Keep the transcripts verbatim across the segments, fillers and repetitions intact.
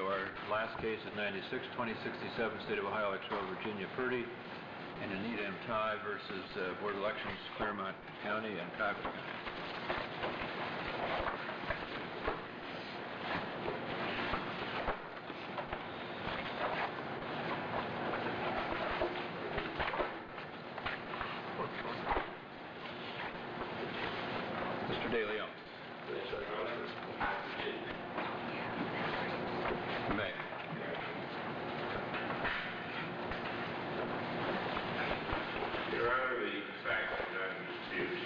our last case at ninety-six twenty sixty-seven, State of Ohio, ex rel. Virginia Purdy, and Anita M. Ty versus uh, Board of Elections, Claremont County and Cuyahoga County. Mister De Leon. May. Your Honor, the facts are not in dispute.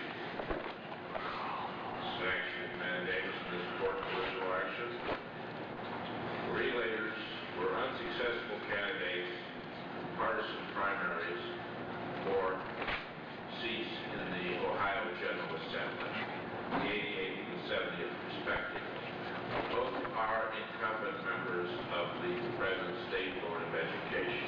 Sanction mandates in this court political action. Relators were unsuccessful candidates in partisan primaries for seats in the Ohio General Assembly, the eighty-eighth and seventieth respectively. Both are incumbent members of the present State Board of Education.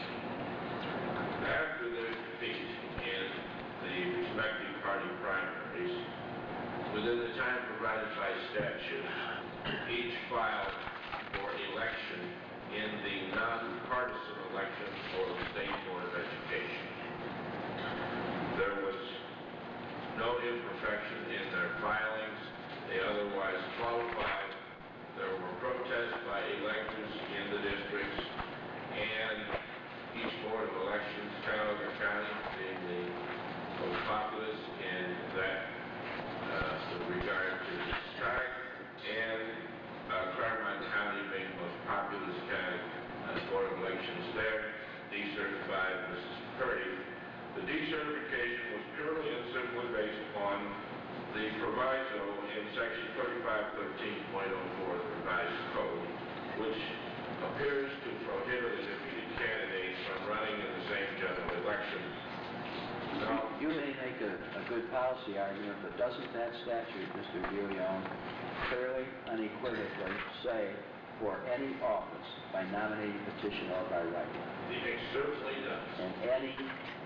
After their defeat in the respective party primaries, within the time provided by statute, each filed for election in the non-partisan election for the State Board of Education. There was no imperfection in their filings. They otherwise qualified. There were protests by electors in the districts, and each Board of Elections, Cuyahoga County being the most populous in that uh, with regard to the strike, and uh, Claremont County being the most populous county uh, Board of Elections there, decertified Missus Purdy. The decertification was purely and simply based upon the proviso in section thirty-five thirteen point oh four of the revised code, which appears to prohibit a defeated candidate from running in the same general election. Now, You, you may make a, a good policy argument, but doesn't that statute, Mister De Leon, clearly, unequivocally say for any office by nominating petition or by right? it certainly does. And any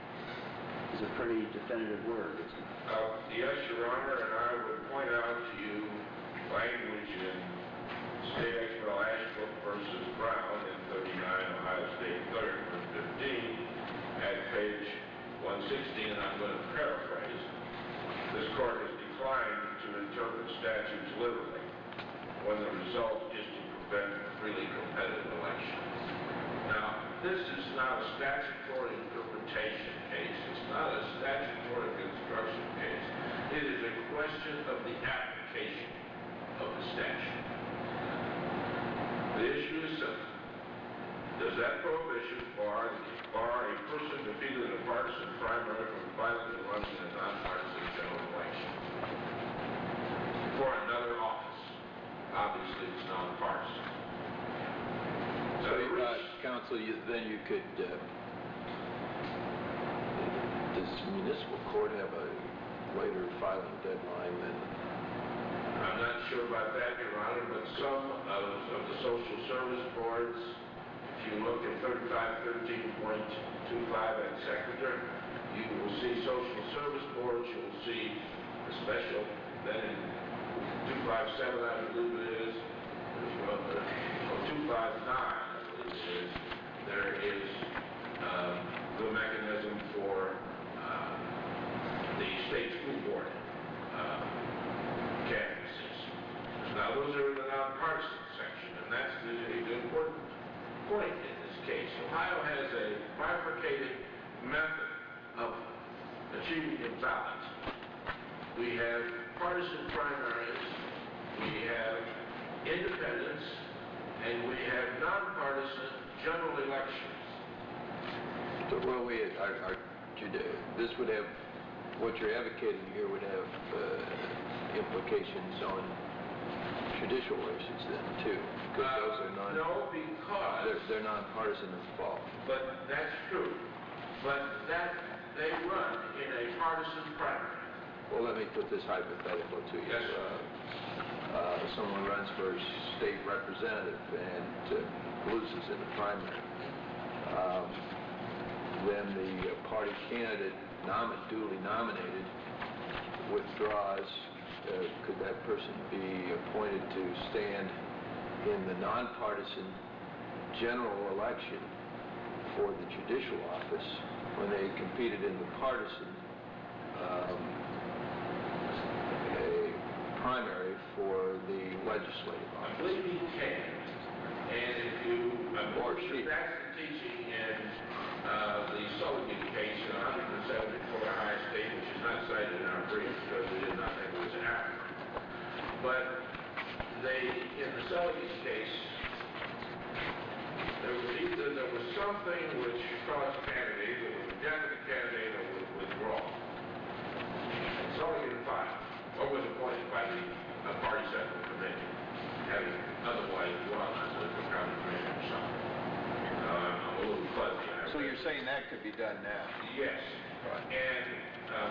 is a pretty definitive word, isn't it? Uh, yes, Your Honor, and I would point out to you language in State Ex Rel. Ashbrook versus Brown in thirty-nine Ohio State third, one fifteen, at page one sixteen, and I'm going to paraphrase. This court has declined to interpret statutes literally when the result is to prevent freely competitive elections. Now, this is not a statutory interpretation case. It's not a statutory construction case. It is a question of the application of the statute. The issue is simple. Does that prohibition bar, bar a person defeated in a partisan primary from filing to run in a nonpartisan general election for another office? Obviously, it's nonpartisan. So, uh, counsel, you, then you could, uh, does municipal court have a later filing deadline than? I'm not sure about that, Your Honor, but some of, of the social service boards, if you look at thirty-five thirteen point two five at Secretary, you will see social service boards, you will see a special, then in two fifty-seven, I believe it is, or two fifty-nine, is there is um, the mechanism for uh, the state school board uh, candidacies. Now those are in the nonpartisan section, and that's the, the important point in this case. Ohio has a bifurcated method of achieving imbalance. We have partisan primaries, we have independents, and we have nonpartisan general elections. So, well, we, our, our, this would have, what you're advocating here would have uh, implications on judicial races then, too, because uh, those are non... No, because... They're, they're nonpartisan as well. But that's true. But that, they run in a partisan primary. Well, let me put this hypothetical to you. Yes, sir. Uh, uh, someone runs for state representative and uh, loses in the primary. Um, then the uh, party candidate nom duly nominated withdraws. Uh, could that person be appointed to stand in the nonpartisan general election for the judicial office when they competed in the partisan um, a primary for the legislative I office. believe he can. And if you, I Or believe she. that's the teaching in uh, the Sullivan case in one seventy-four Ohio State, which is not cited in our brief because we did not think it was accurate. But they, in the Sullivan case, there was either there was something which caused the candidate, or was rejected the candidate, or was withdrawn. And Sullivan filed, or was appointed by the uh, party central committee, having otherwise won with the county commission or something. Uh, I'm a little fuzzy. on that. So you're saying that could be done now? Yes. And um,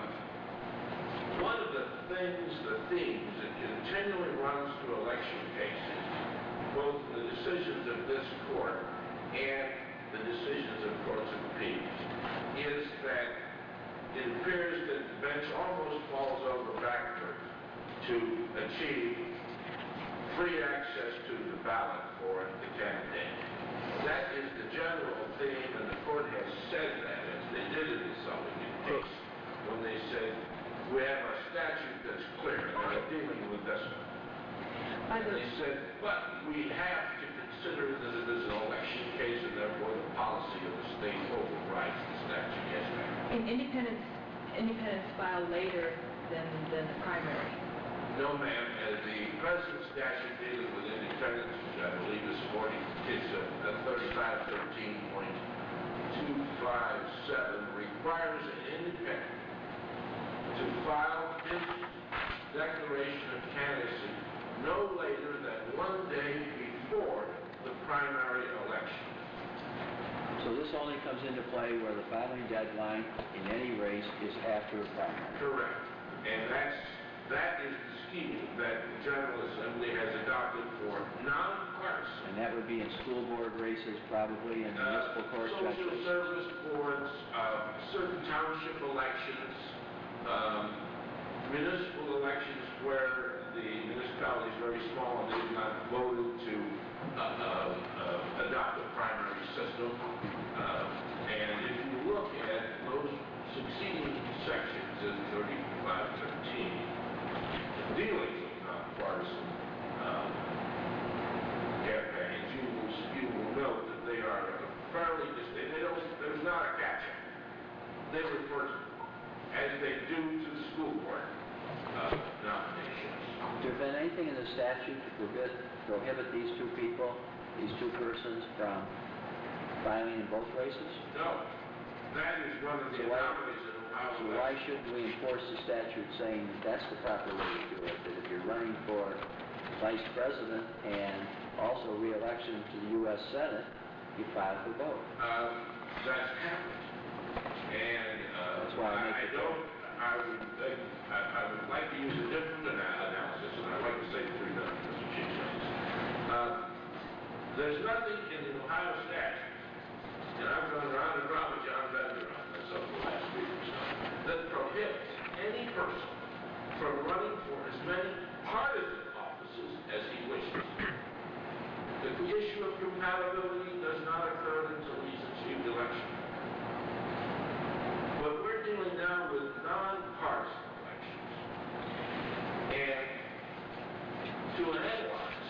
one of the things, the themes that continually runs through election cases, both the decisions of this court and the decisions of courts of appeals, is that it appears that the bench almost falls over backwards to achieve free access to the ballot for the candidate. That is the general theme, and the court has said that, as they did in the Sullivan case, when they said, we have a statute that's clear, and they're dealing with this one. And they said, but we have to consider that it is an election case, and therefore the policy of the state overrides the statute. Yes, ma'am. And independents, independents file later than, than the primary. No, ma'am. As the present statute dealing with independents, which I believe is forty, is uh, thirty-five thirteen point two five seven, requires an independent to file his declaration of candidacy no later than one day before the primary election. So this only comes into play where the filing deadline in any race is after a primary. Correct. And that's, that is the scheme that the General Assembly has adopted for non-partisan. And that would be in school board races, probably, and municipal court Uh, social judges. service boards, uh, certain township elections, um, municipal elections where the municipality is very small and they've not voted to uh, uh, uh, adopt a primary system. Uh, and if you look at those succeeding sections in thirty-five thirteen, dealing with nonpartisan um, campaigns, you will, you will note that they are fairly distinct. They don't, there's not a catch-up. They refer to, as they do to the school board uh, nominations. Has there been anything in the statute to prohibit, prohibit these two people, these two persons, from filing in both races? No, that is one of the So why- anomalies in Ohio. So why shouldn't we enforce the statute saying that that's the proper way to do it? That if you're running for vice president and also re-election to the U S Senate, you file for both. Um, that's happened. And uh, That's why I make I, I the don't, I would, think, I, I would like to use a different ana- analysis, and I'd like to say three minutes, Mister Chief Justice. Uh, there's nothing in the Ohio statute, and I've gone around and around with John Bender on this over the last week or so, that prohibits any person from running for as many partisan offices as he wishes. That the issue of compatibility does not occur until he's achieved election. But we're dealing now with non-partisan elections. And to analyze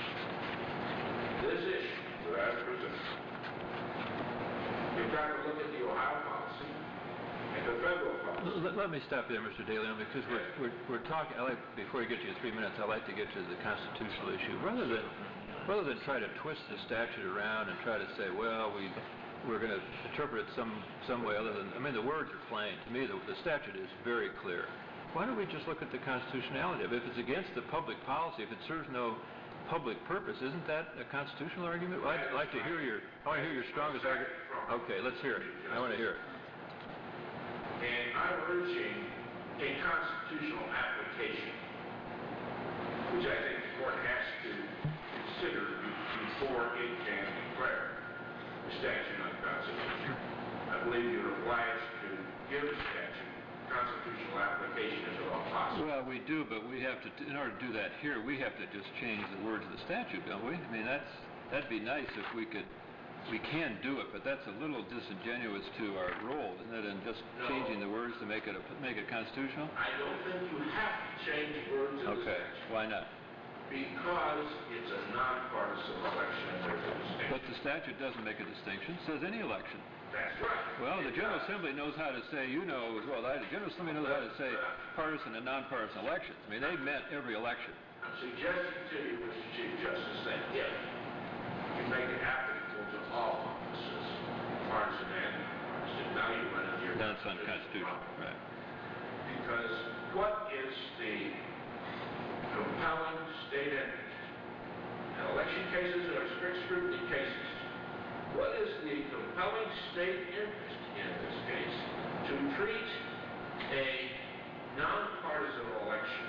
this issue that I present, you've got to look at the Ohio policy and the federal policy. Let, let me stop there, Mister De Leon, because we're, we're, we're talking, I like, before you get to your three minutes, I'd like to get to the constitutional issue. Rather than, rather than try to twist the statute around and try to say, well, we, we're going to interpret it some, some way other than, I mean, the words are plain. To me, the, the statute is very clear. Why don't we just look at the constitutionality of it? If it's against the public policy, if it serves no public purpose, isn't that a constitutional argument? Well, I'd like to hear your, I want to hear your strongest argument. Okay, let's hear it. I want to hear it. And I'm urging a constitutional application, which I think the court has to consider before it can declare the statute unconstitutional. I believe you're obliged to give the statute constitutional application as at all possible. Well, we do, but we have to, in order to do that here, we have to just change the words of the statute, don't we? I mean, that's, that'd be nice if we could, we can do it, but that's a little disingenuous to our role, isn't it, in just changing the words to make it, a, make it constitutional? I don't think you have to change words in the Okay, statute. why not? Because it's a nonpartisan election and there's a distinction. But the statute doesn't make a distinction, it says any election. That's right. Well, the It General does. Assembly knows how to say, you know as well, the General Assembly knows how to say partisan and nonpartisan elections. I mean, they meant every election. I'm suggesting to you, Mister Chief Justice, that if you make it applicable to all offices, partisan and nonpartisan, now you run into your... Then it's unconstitutional, right. Because what is the compelling state interest? In election cases or strict scrutiny cases, what is the compelling state interest in this case to treat a nonpartisan election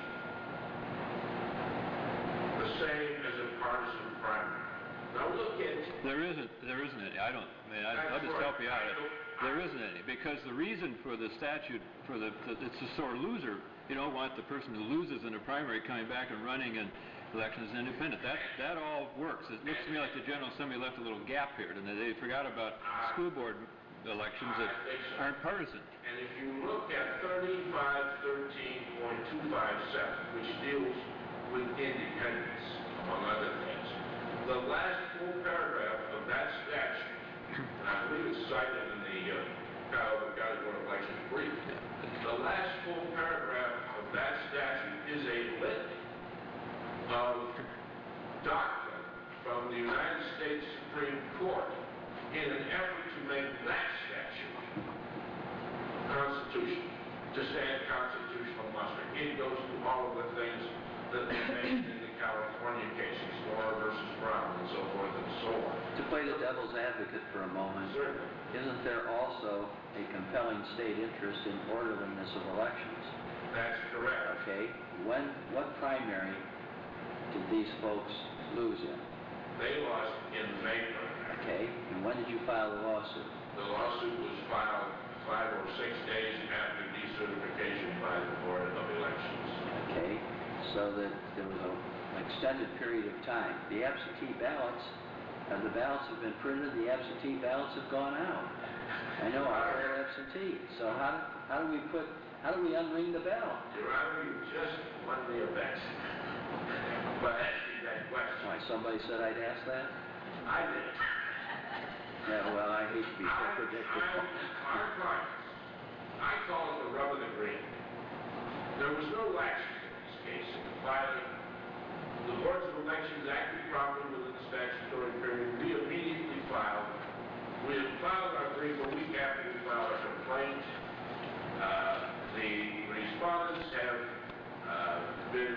the same as a partisan primary? Now look at... There isn't, there isn't any. I don't, I mean, I, I'll just help you out. There isn't any, because the reason for the statute, for the, the it's a sore loser. You don't want the person who loses in a primary coming back and running in elections independent. That, that all works. It looks to me like the General Assembly left a little gap here, and they forgot about school board elections that aren't partisan. And if you look at thirty-five thirteen point two five seven, which deals with independence, among other things, the last full paragraph of that statute, and I believe it's cited in the uh, Guide Board Elections brief, the last full paragraph of that statute is a list of doctrine from the United States Supreme Court in an effort to make that statute constitutional, to stand constitutional muster. It goes through all of the things that they made in the California cases, Laura versus Brown, and so forth and so on. To play the devil's advocate for a moment, Certainly. isn't there also a compelling state interest in orderliness of elections? That's correct. Okay, when, what primary did these folks lose in? They lost in the May primary. Okay, and when did you file the lawsuit? The lawsuit was filed five or six days after decertification by the Board of Elections. Okay, so that there was a, an extended period of time. The absentee ballots, uh, the ballots have been printed, the absentee ballots have gone out. I know I voted absentee, so how, do- how do we put, how do we unring the bell? Your Honor, you just won the event by asking that question. Why, somebody said I'd ask that? I did. Yeah, well, I hate to be so I, predictable. I, our clients, I call it the rub of the green. There was no laxity in this case in the filing. The boards of elections acted properly within the statutory period. We immediately filed. We had filed our brief a week after we filed our complaint. Uh, the respondents have uh, been,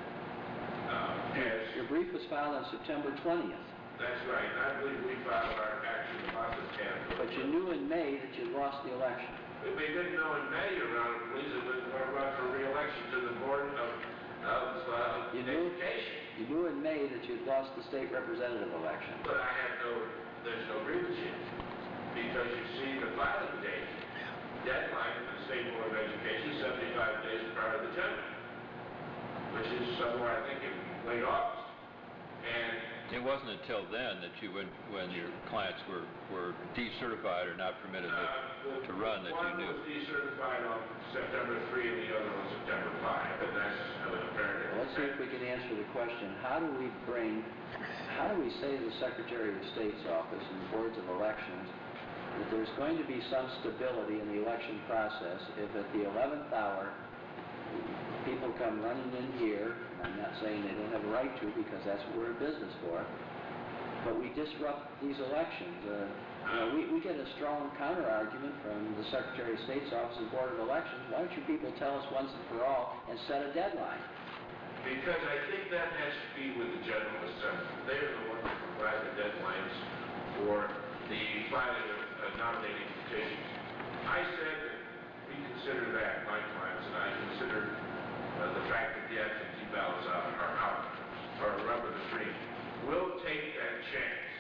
uh, as... Your brief was filed on September twentieth, That's right. And I believe we filed our action about the tenth. but you knew in May that you'd lost the election. If they didn't know in May, Your Honor, please, it was going to run for re-election to the Board of, of uh, You knew, Education. you knew in May that you'd lost the state representative election. But I have no, there's no grievance yet. Because you see the filing date, deadline for the State Board of Education, seventy-five days prior to the general, which is somewhere, I think, in late August. And It wasn't until then that you, when, when your clients were, were decertified or not permitted to, uh, to run, that you knew. one was decertified on September third and the other on September fifth, and that's uh, apparently... Well, let's see if we can answer the question, how do we bring, how do we say to the Secretary of State's office and boards of elections that there's going to be some stability in the election process if at the eleventh hour people come running in here, and I'm not saying they don't have a right to because that's what we're in business for, but we disrupt these elections. Uh, you know, we, we get a strong counter-argument from the Secretary of State's office and Board of Elections. Why don't you people tell us once and for all and set a deadline? Because I think that has to be with the General Assembly. They are the ones that provide the deadlines for the filing of uh, nominating petitions. I said that we consider that, my clients and I consider uh, the fact that the absentee ballots are, are out, are a rub of the green. We'll take that chance.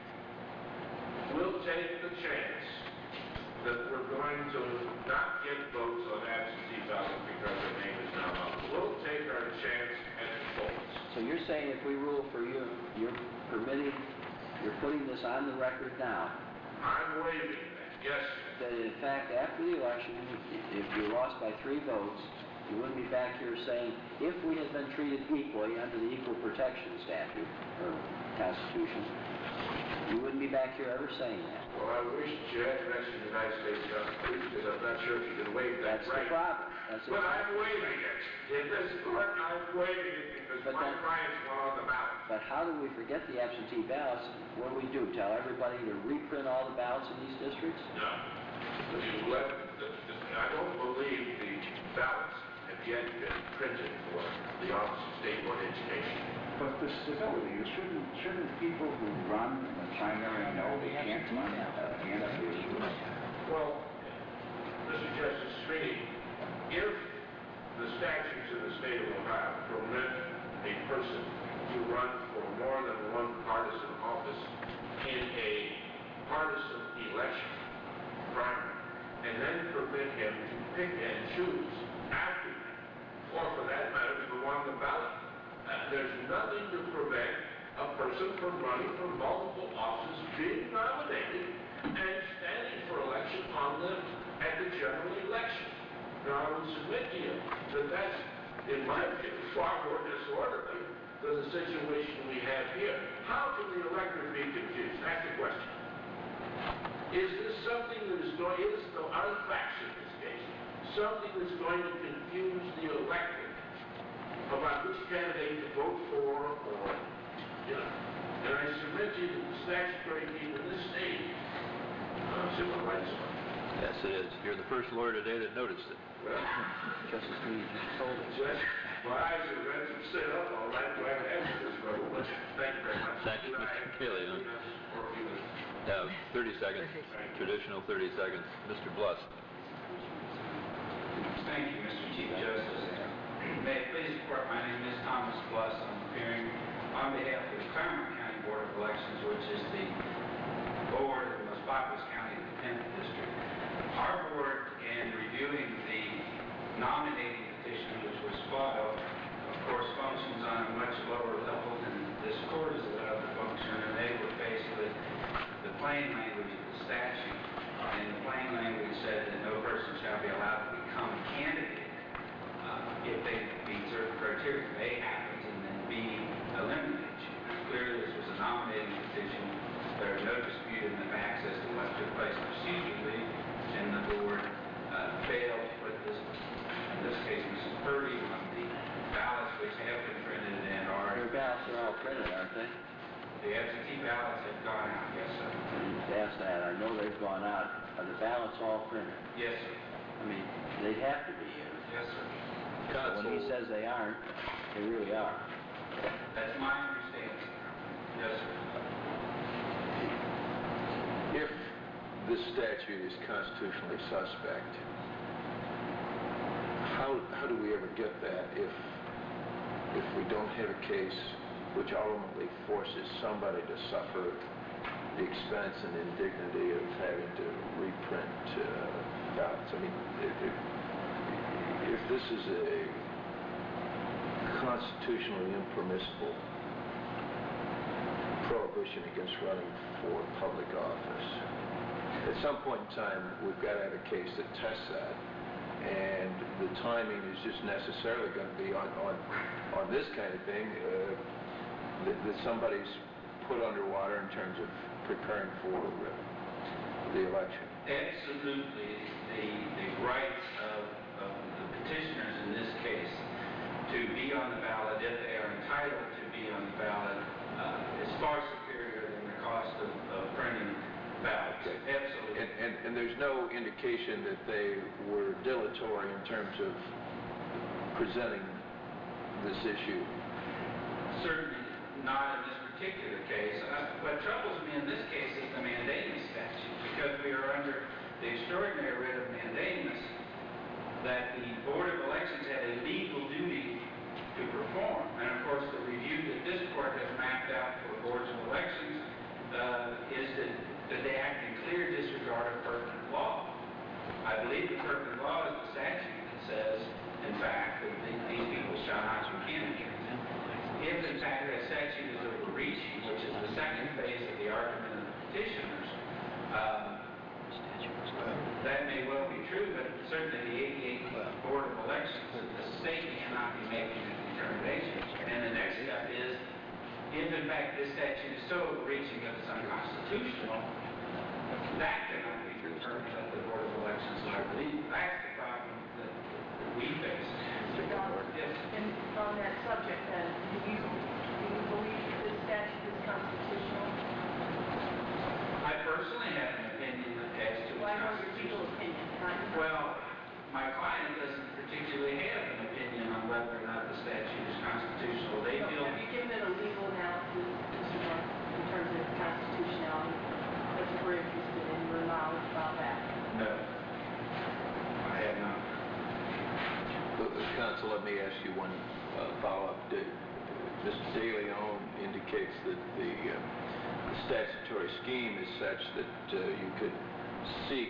We'll take the chance that we're going to not get votes on absentee ballots because their name is now out. We'll take our chance at the polls. So you're saying if we rule for you, you're permitting you're putting this on the record now, I'm waiving that, yes. that in fact, after the election, if you lost by three votes, you wouldn't be back here saying, if we had been treated equally under the Equal Protection Statute, or Constitution, you wouldn't be back here ever saying that. Well, I wish you had mentioned the United States Constitution, because I'm not sure if you can waive that That's right. the problem. That's But I'm exactly- waiving it. In this court, I'm waiving it because But my that- clients want on the ballot. But how do we forget the absentee ballots? What do we do? Tell everybody to reprint all the ballots in these districts? No. You let, the, the, I don't believe the ballots have yet been printed for the Office of State Board of Education. But the stability, shouldn't, shouldn't people who run in the primary know they can't run uh, against the issue? Well, Mister Justice Sweeney, if the statutes in the state of Ohio permit a person to run for more than one partisan office in a partisan election primary, and then permit him to pick and choose after that, or for that matter, to go on the ballot, uh, there's nothing to prevent a person from running for multiple offices, being nominated, and standing for election on them at the general election. Now, I would submit to you that that's, in my view, far more disorderly than the situation we have here. How can the electorate be confused? That's the question. Is this something that is going, is the other facts in this case, something that's going to confuse the electorate about which candidate to vote for, or, you know? And I submit to you that the statutory team in this state, uh, civil rights law. Yes, it is. You're the first lawyer today that noticed it. Well, Justice Lee just told us. Judge, my eyes are ready to sit up all right, do I have an answer to this trouble? But thank you very much. Thank you, Did I Mister have Keeley, huh? thirty minutes or a few minutes? Uh, thirty seconds, traditional thirty seconds. Mister Bluss. Thank you, Mister Chief Justice. May it please the court, my name is Thomas Bluss. I'm appearing on behalf of the Claremont County Board of Elections, which is the board of the most populous county in the tenth district. Our board, in reviewing the nominating petition, which was filed, of course, functions on a much lower level than this court is allowed to function, and they were faced with the plain language of the statute. And the plain language said that no person shall be allowed to become a candidate uh, if they meet certain criteria. A happens, and then B eliminates you. Clearly, this was a nominating petition. There are no dispute in the facts as to what took place procedurally, and the board uh, failed to put this, in this case, Missus Purdy, on the ballots which have been printed and are... Your ballots are all printed, aren't they? The absentee ballots have gone out, yes, sir. I didn't ask that. I know they've gone out. Are the ballots all printed? Yes, sir. I mean, they have to be. Yes, sir. But when he says they aren't, they really are. That's my understanding. Yes, sir. If this statute is constitutionally suspect, how, how do we ever get that if, if we don't have a case which ultimately forces somebody to suffer the expense and indignity of having to reprint uh, ballots? I mean, if, if, if this is a constitutionally impermissible prohibition against running for public office, at some point in time, we've got to have a case that tests that, and the timing is just necessarily going to be on, on, on this kind of thing, uh, that, that somebody's put underwater in terms of preparing for uh, the election. Absolutely. The, the rights of, of the petitioners in this case to be on the ballot, if they are entitled to be on the ballot, uh, is far superior than the cost of, of printing ballots. Okay. Absolutely. And, and, and there's no indication that they were dilatory in terms of presenting this issue. Certainly not in this particular case. Uh, what troubles me in this case is the mandamus statute, because we are under the extraordinary writ of mandamus that the Board of Elections had a legal duty to perform. And of course, the review that this court has mapped out for boards of elections uh, is that, that they act in clear disregard of pertinent law. I believe the pertinent law is the statute that says, in fact, that the, these people shall not be candidates. if in fact that statute is overreaching, which is the second phase of the argument of the petitioners, um, that may well be true, but certainly the eighty-eight Board of Elections, the state cannot be making a determination. And the next step is, if in fact this statute is so overreaching that it's unconstitutional, that cannot be determined at the Board of Elections level. That's the problem that we face. Yes. And on that subject then, do you, do you believe that this statute is constitutional? I personally have an opinion as to Well, I know its your legal constitution. opinion, not your... Well, my client doesn't particularly have an opinion on whether or not the statute is constitutional. They So feel... have you given it a legal analysis, Mister Mark, in terms of constitutionality? That's what we're interested in, your knowledge about that. No. I have not. Uh, Counsel, let me ask you one uh, follow-up. Did- Mister De Leon indicates that the, uh, the statutory scheme is such that uh, you could seek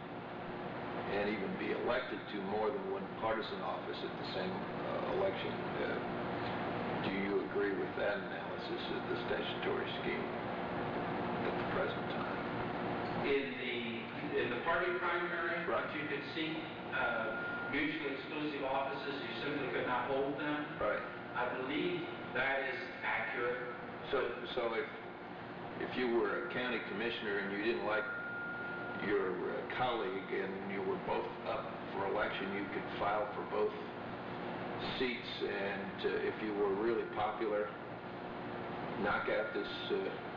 and even be elected to more than one partisan office at the same uh, election. Uh, do you agree with that analysis of the statutory scheme at the present time? In the, in the party primary, Right. you could seek uh, mutually exclusive offices, you simply could not hold them. Right. I believe that is accurate. So, so if, if you were a county commissioner and you didn't like your uh, colleague and you were both up for election, you could file for both seats, and uh, if you were really popular, knock out this uh,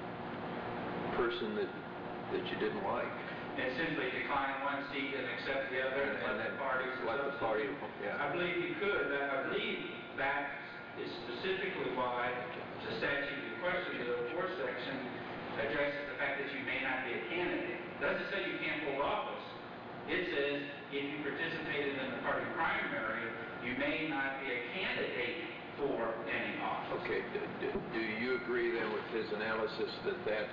person that, that you didn't like. And simply decline one seat and accept the other, and, And let then the parties let the party, substitute. yeah. I believe you could. I believe that is specifically why the statute in question, the fourth section, addresses the fact that you may not be a candidate. It doesn't say you can't hold office. It says if you participated in the party primary, you may not be a candidate for any office. Okay, do, do, do you agree then with his analysis that that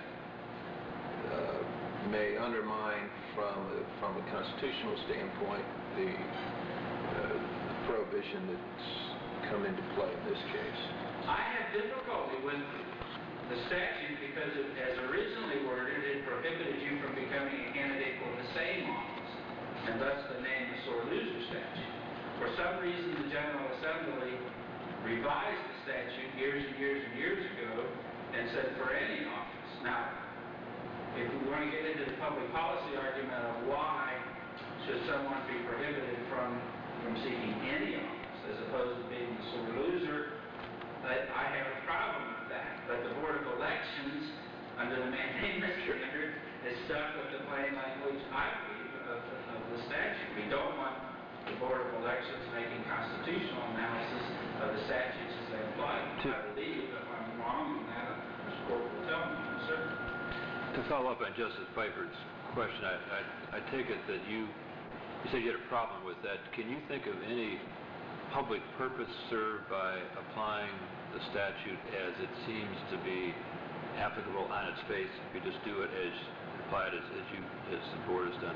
uh, may undermine from a, from a constitutional standpoint the, uh, the prohibition that's come into play in this case? I have difficulty with the statute because it, as originally worded, it prohibited you from becoming a candidate for the same office, and thus the name the sore loser statute. For some reason, the General Assembly revised the statute years and years and years ago and said for any office. Now, if we want to get into the public policy argument of why should someone be prohibited from, from seeking any office as opposed to being the sore loser, I, I have a problem with that. But the Board of Elections, under the mandamus standard, is stuck with the plain language, I believe, of, of the statute. We don't want the Board of Elections making constitutional analysis of the statutes as they apply. I believe, if I'm wrong on that, Mister Court will tell me, sir. To follow up on Justice Piper's question, I, I, I take it that you, you said you had a problem with that. Can you think of any public purpose served by applying the statute as it seems to be applicable on its face, if you just do it as, apply it as, as you, as the board has done?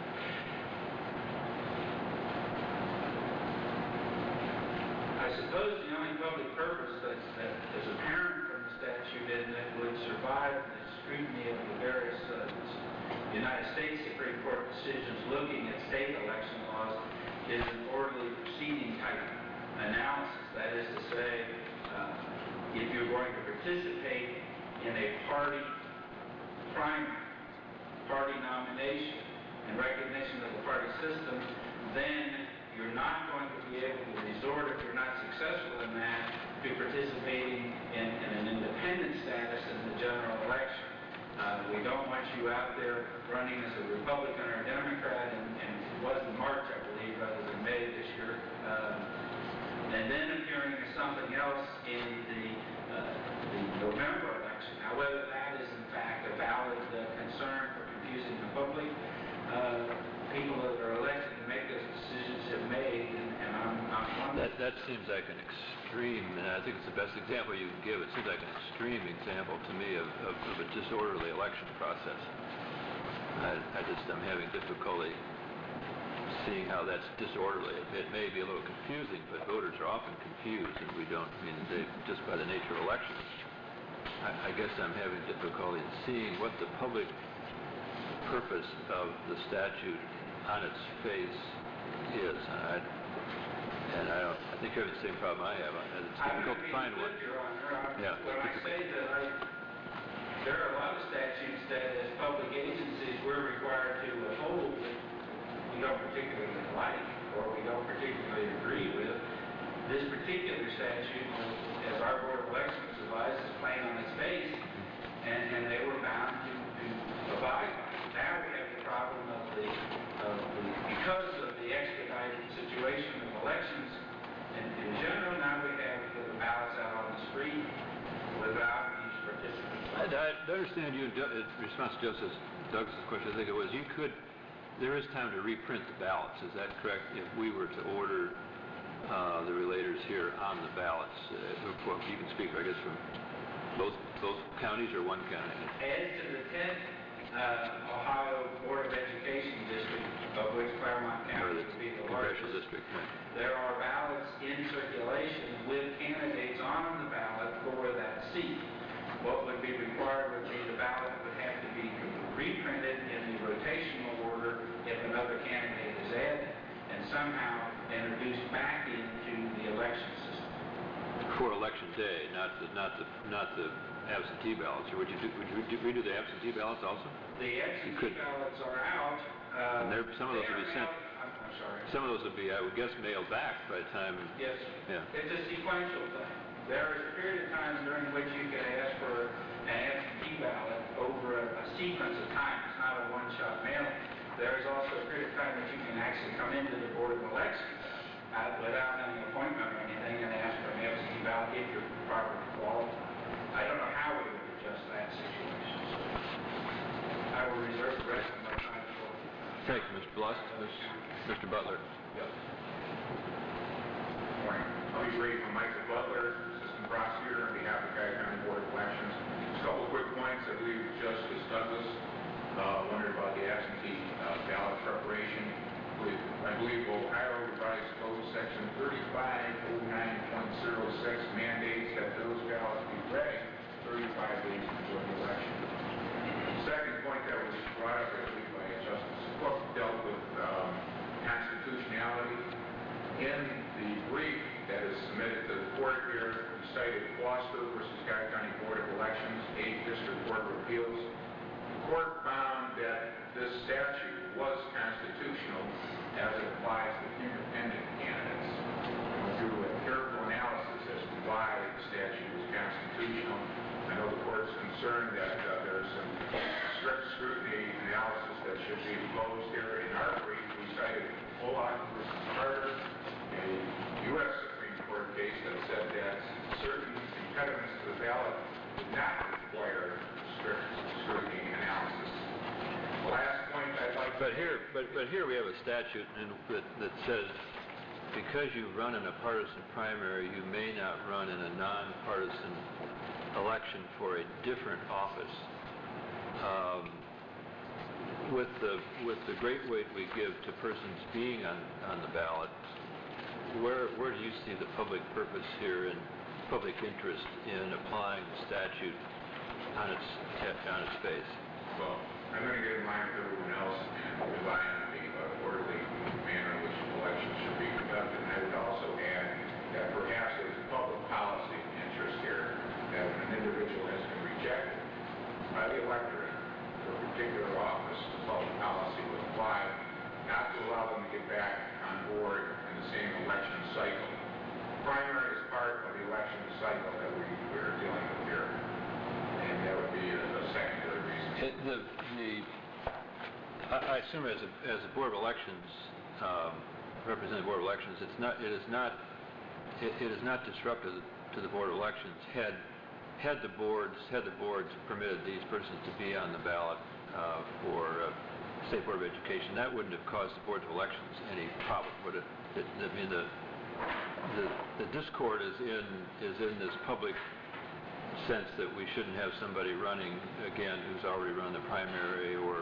I suppose the only public purpose that, that is apparent from the statute and that would survive the scrutiny of the various uh, United States Supreme Court decisions looking at state election laws is an orderly proceeding type analysis. That is to say, uh, if you're going to participate in a party primary, party nomination, and recognition of the party system, then you're not going to be able to resort, if you're not successful in that, to participating in, in an independent status in the general election. Uh, we don't want you out there running as a Republican or a Democrat, and, and it was in March, I believe, rather than May this year, um, and then appearing as something else in the, uh, the November election. Now, whether that is in fact a valid uh, concern for confusing the public, uh, people that are elected to make those decisions have made, and, and I'm, I'm one That, that seems like an extreme, and I think it's the best example you can give. It seems like an extreme example to me of, of, of a disorderly election process. I, I just am having difficulty seeing how that's disorderly. It may be a little confusing, but voters are often confused, and we don't, I mean, they, just by the nature of elections. I, I guess I'm having difficulty in seeing what the public purpose of the statute on its face is. And I, and I don't, I think you have the same problem I have. It's difficult to find one. Your Honor. Yeah. When I say that I, there are a lot of statutes that as public agencies we're required to uphold that we don't particularly like or we don't particularly agree with. This particular statute, as our Board of Elections advised, is plain on its face, and, and they were bound to, to abide by it. Now we have the problem of the, of the because of the expedited situation of elections in, in general, now we have the ballots out on the street without these participants. I, I understand you, in response to Justice Douglas' question, I think it was, you could, there is time to reprint the ballots, is that correct? If we were to order uh, the relators here on the ballots, uh, you can speak, I guess, from both both counties or one county? As to the tenth uh, Ohio Board of Education district, of which Claremont County would be the Congressional largest, district, right. there are ballots in circulation with candidates on the ballot for that seat. What would be required would be the ballot would have to be reprinted in the rotational order if another candidate is added, and somehow introduced back into the election system. For election day, not the not the not the absentee ballots. Or would you do, would you do, redo the absentee ballots also? The absentee ballots are out. Uh, and there, some of those would be sent. I'm, I'm sorry. Some of those would be, I would guess, mailed back by the time. Yes. Yeah. It's a sequential thing. There is a period of time during which you can ask for an absentee ballot over a, a sequence of time. It's not a one-shot mailing. There is also a period of time that you can actually come into the Board of Elections uh, without any appointment or anything and ask for an absentee ballot if you're properly qualified. I don't know how we would adjust that situation. So I will reserve the rest of my time for. Thank you, Mister Blust. Mister Butler. Yep. Morning. I'll be brief. I'm Michael Butler, Assistant Prosecutor on behalf of Guy County Board of Elections. Just a couple of quick points. I believe Justice Douglas uh, wondered about the absentee uh, ballot preparation. I believe Ohio Revised Code Section thirty-five oh nine point oh six mandates that those ballots be ready thirty-five days before the election. The second point that was brought up, I believe, by Justice Cook dealt with um, constitutionality. In the brief that is submitted to the court here, we cited Foster versus Guy County Board of Elections, eighth District Court of Appeals. The court found that this statute was constitutional as it applies to independent candidates. Went through a careful analysis as to why the statute was constitutional. I know the court's concerned that uh, there's some strict scrutiny analysis that should be imposed here. In our brief, we cited Pollock versus Carter, a U S Supreme Court case that said that certain impediments to the ballot did not require strict scrutiny analysis. The last point I'd like to But here, but, but here we have a statute in, that, that says because you run in a partisan primary, you may not run in a non-partisan election for a different office. Um, with the with the great weight we give to persons being on, on the ballot, where where do you see the public purpose here and public interest in applying the statute on its on its face? Well, I'm going to get in line with everyone else and rely on the uh, orderly manner in which elections should be conducted. And I would also add that perhaps there's a public policy interest here that when an individual has been rejected by the electorate for a particular office, the public policy would apply not to allow them to get back on board in the same election cycle. Primary is part of the election cycle that we, we're dealing with here. And that would be a, a secondary reason. It, the, the, I, I assume as a, as a Board of Elections, um, representative Board of Elections, it's not, it is not, it, it is not disruptive to the Board of Elections had, had the boards, had the boards permitted these persons to be on the ballot uh, for uh, State Board of Education. That wouldn't have caused the Board of Elections any problem, would it? it I mean, the, the, the discord is in, is in this public sense that we shouldn't have somebody running again who's already run the primary or a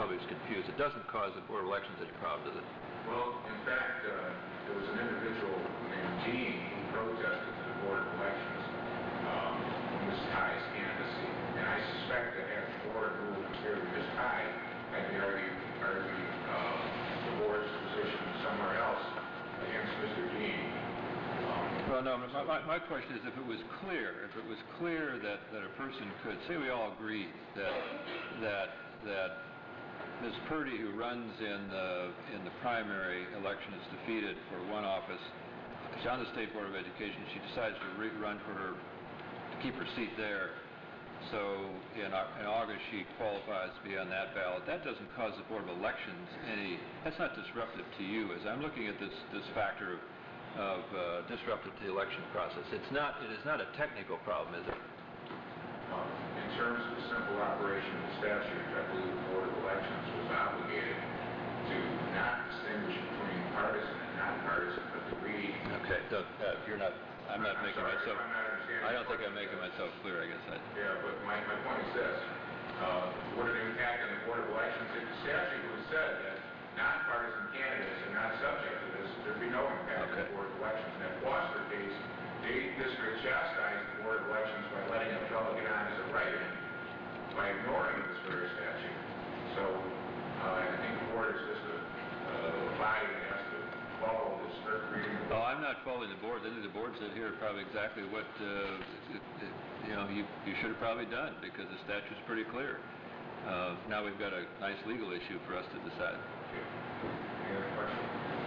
public's confused. It doesn't cause the Board of Elections any problem, does it? Well, in fact, uh, there was an individual named Dean who protested to the Board of Elections um, Miz Ty's candidacy. And I suspect that had the board ruled in favor of Miz Ty, I'd be arguing, arguing uh, the board's position somewhere else against Mister Dean. Um, Well, no, my, my, my question is if it was clear, if it was clear that, that a person could, say we all agreed that, that, that Miz Purdy, who runs in the, in the primary election, is defeated for one office. She's on the State Board of Education. She decides to re- run for her, to keep her seat there. So in, in August, she qualifies to be on that ballot. That doesn't cause the Board of Elections any, that's not disruptive to you. As I'm looking at this, this factor of, of uh, disruptive to the election process, it's not, it is not a technical problem, is it? Um, in terms of the simple operation of the statute, I believe the Board of Elections was obligated to not distinguish between partisan and non-partisan, but to read... Okay, so, uh, you're not, I'm not I'm making sorry, myself, I'm not understanding I don't your think I'm question. making myself clear, I guess. I, Yeah, but my, my point is this. Uh, would it impact on the Board of Elections if the statute would have said that nonpartisan candidates are not subject to this, there'd be no impact on Okay. the Board of Elections. In that Foster case, the eighth District chastised the Board of Elections by letting a fellow get on as a write-in by ignoring this very statute. So, uh, I think the Board is just a, uh, a body that has to follow the strict reading of the oh, I'm not following the board. I think the board said here probably exactly what, uh, it, it, you know, you, you should have probably done because the statute's pretty clear. Uh, now we've got a nice legal issue for us to decide. Any other questions?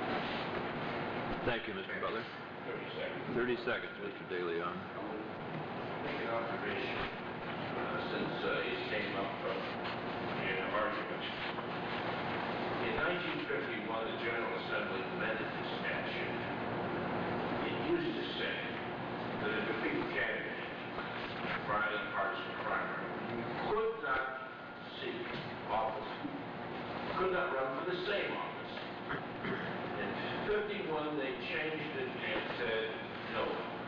Thank you, Mister Butler. thirty seconds. thirty seconds, Mister De Leon. Make an observation, uh, since uh, it came up uh, in argument. In nineteen fifty-one, the General Assembly amended the statute. It used to say that a defeated candidate, Friday partisan primary, could not seek office, could not run for the same office. In fifty-one, they changed it and said no.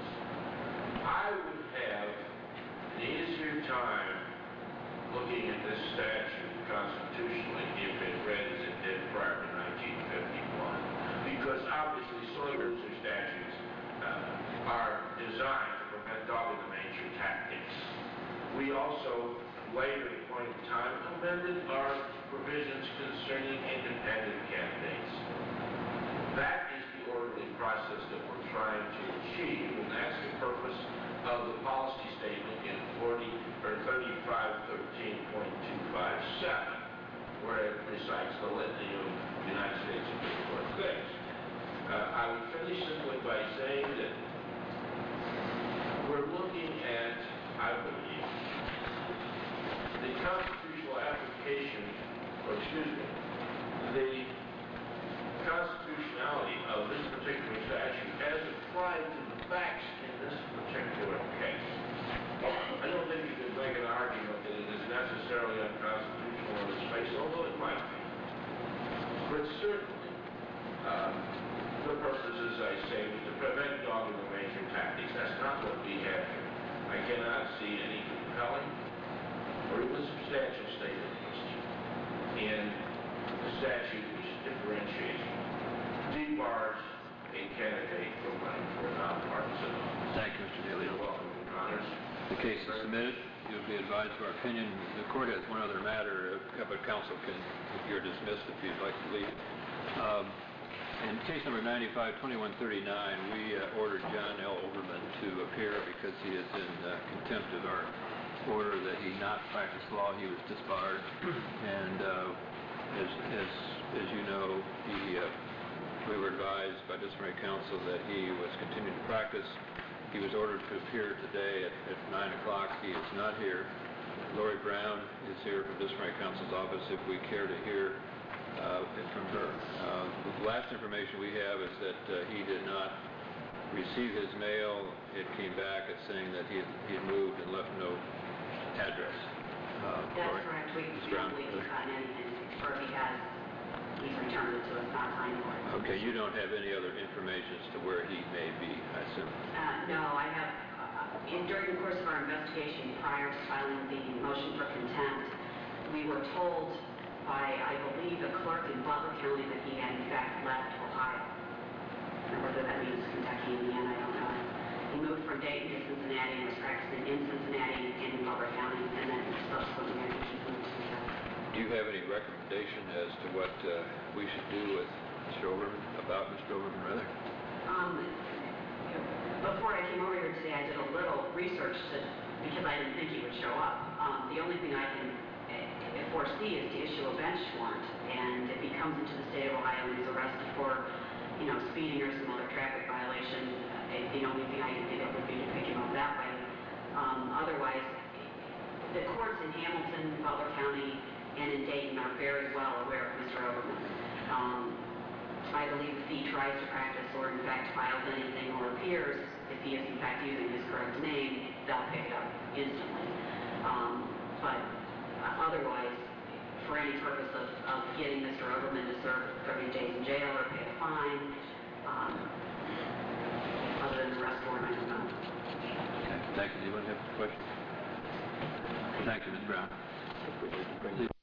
I would have an easier time looking at this statute constitutionally if it read as it did prior to nineteen fifty-one. Because obviously soil loser statutes uh, are designed to prevent dog-in-the-manger tactics. We also, later at a point in time, amended our provisions concerning independent candidates. That is the orderly process that we're trying to achieve, and that's the purpose of the policy statement in forty or thirty-five thirteen point two five seven, where it recites the litany of United States Supreme Court things. Uh, I would finish simply by saying that we're looking at, I believe, the constitutional application, or excuse me, the constitutionality of this particular statute as applied to the facts in this particular case. I don't think you can make an argument that it is necessarily unconstitutional on its face, although it might be. But certainly, um, the purpose, as I say, was to prevent dog-in-the-manger tactics. That's not what we have here. I cannot see any compelling or even substantial state interest in the statute which differentiates, debars a candidate from running for a nonpartisan office. Thank you, Mister De Leon. You're welcome, Your Honors. The case is submitted. You'll be advised of our opinion. The court has one other matter, uh, but counsel can, if you're dismissed, if you'd like to leave. Um, in case number ninety-five twenty-one thirty-nine, we uh, ordered John L. Overman to appear because he is in uh, contempt of our order that he not practice law. He was disbarred. And uh, as, as, as you know, he, uh, we were advised by disciplinary counsel that he was continuing to practice. He was ordered to appear today at, at nine o'clock. He is not here. Lori Brown is here from disciplinary counsel's office if we care to hear uh, from her. Uh, the last information we have is that uh, he did not receive his mail. It came back as saying that he had, he had moved and left no address. Uh, That's Lori? correct. We Miz we Brown? don't believe he's gotten anything, or if he has, he's returned it to us, not signed for it. Okay, you don't have any other information as to where he may be, I assume? Uh, no, I have, uh, in, during the course of our investigation prior to filing the motion for contempt, we were told by, I believe, a clerk in Butler County that he had in fact left Ohio. Now, whether that means Kentucky, Indiana, I don't know. He moved from Dayton to Cincinnati and was practicing in Cincinnati and in Butler County, and then subsequently I think he moved to Kentucky. Do you have any recommendation as to what uh, we should do with Mister Overman, about Mister Overman, rather? Um, before I came over here today, I did a little research to, because I didn't think he would show up. Um, the only thing I can uh, foresee is to issue a bench warrant, and if he comes into the state of Ohio and is arrested for, you know, speeding or some other traffic violation, uh, the only thing I can think of would be to pick him up that way. Um, otherwise, the courts in Hamilton, Butler County, and in Dayton are very well aware of Mister Overman. Um, I believe if he tries to practice or in fact files anything or appears, if he is in fact using his correct name, they'll pick it up instantly. Um, but uh, otherwise, for any purpose of, of getting Mister Overman to serve thirty days in jail or pay a fine, um, other than the arrest warrant, I don't know. Okay, thank you. Do you want to have a question? Thank you, Miz Brown.